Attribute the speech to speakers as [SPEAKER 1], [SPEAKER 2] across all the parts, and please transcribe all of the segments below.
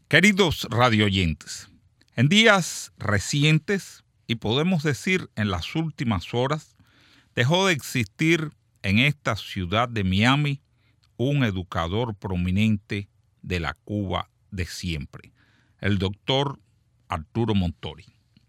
[SPEAKER 1] Queridos radioyentes, en días recientes, y podemos decir en las últimas horas, dejó de existir en esta ciudad de Miami un educador prominente de la Cuba de siempre, el doctor Arturo Montori.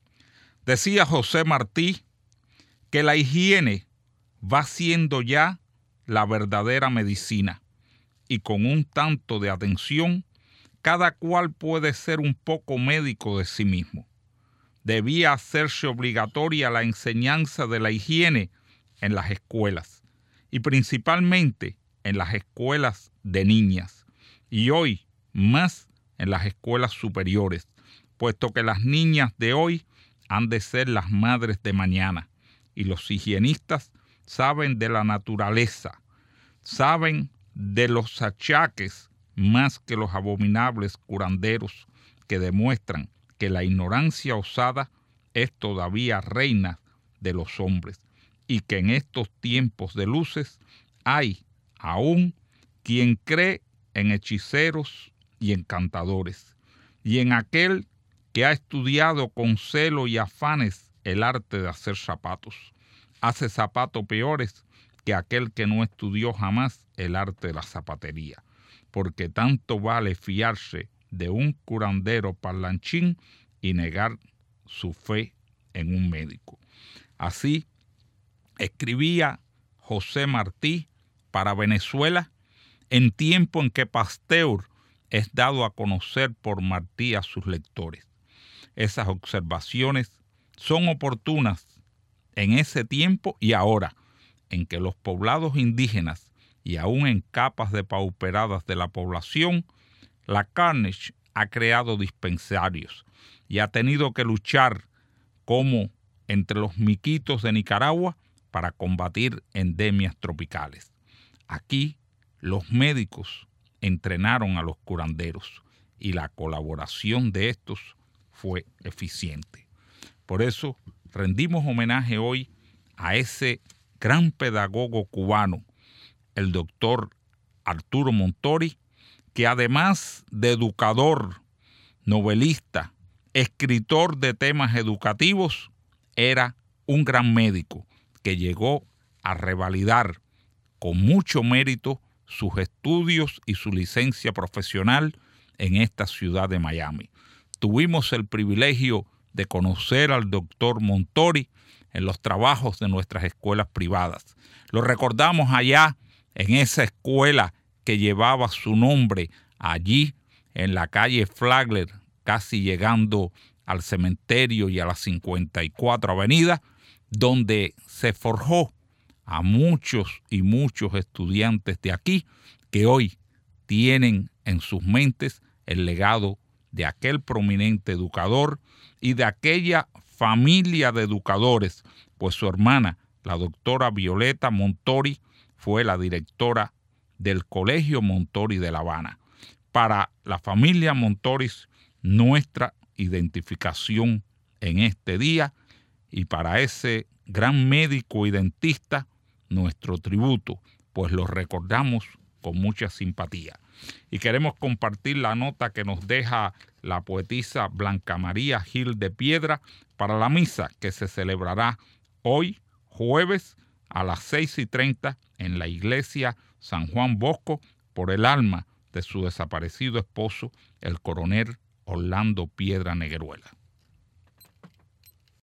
[SPEAKER 1] Decía José Martí que la higiene va siendo ya la verdadera medicina y con un tanto de atención cada cual puede ser un poco médico de sí mismo. Debía hacerse obligatoria la enseñanza de la higiene en las escuelas y principalmente en las escuelas de niñas y hoy más en las escuelas superiores, puesto que las niñas de hoy han de ser las madres de mañana y los higienistas saben de la naturaleza, saben de los achaques más que los abominables curanderos que demuestran que la ignorancia osada es todavía reina de los hombres y que en estos tiempos de luces hay aún quien cree en hechiceros y encantadores y en aquel que ha estudiado con celo y afanes el arte de hacer zapatos. Hace zapatos peores que aquel que no estudió jamás el arte de la zapatería, porque tanto vale fiarse de un curandero parlanchín y negar su fe en un médico. Así escribía José Martí para Venezuela en tiempo en que Pasteur es dado a conocer por Martí a sus lectores. Esas observaciones son oportunas en ese tiempo y ahora, en que los poblados indígenas y aún en capas depauperadas de la población, la Carnegie ha creado dispensarios y ha tenido que luchar como entre los miquitos de Nicaragua para combatir endemias tropicales. Aquí los médicos entrenaron a los curanderos y la colaboración de estos fue eficiente. Por eso rendimos homenaje hoy a ese gran pedagogo cubano, el doctor Arturo Montori, que además de educador, novelista, escritor de temas educativos, era un gran médico que llegó a revalidar con mucho mérito sus estudios y su licencia profesional en esta ciudad de Miami. Tuvimos el privilegio de conocer al doctor Montori en los trabajos de nuestras escuelas privadas. Lo recordamos allá en esa escuela que llevaba su nombre allí en la calle Flagler, casi llegando al cementerio y a la 54 Avenida, donde se forjó a muchos y muchos estudiantes de aquí que hoy tienen en sus mentes el legado de aquel prominente educador y de aquella familia de educadores, pues su hermana, la doctora Violeta Montori, fue la directora del Colegio Montori de La Habana. Para la familia Montori, nuestra identificación en este día, y para ese gran médico y dentista, nuestro tributo, pues lo recordamos con mucha simpatía. Y queremos compartir la nota que nos deja la poetisa Blanca María Gil de Piedra para la misa que se celebrará hoy, jueves, a las 6:30 en la iglesia San Juan Bosco por el alma de su desaparecido esposo, el coronel Orlando Piedra Negueruela.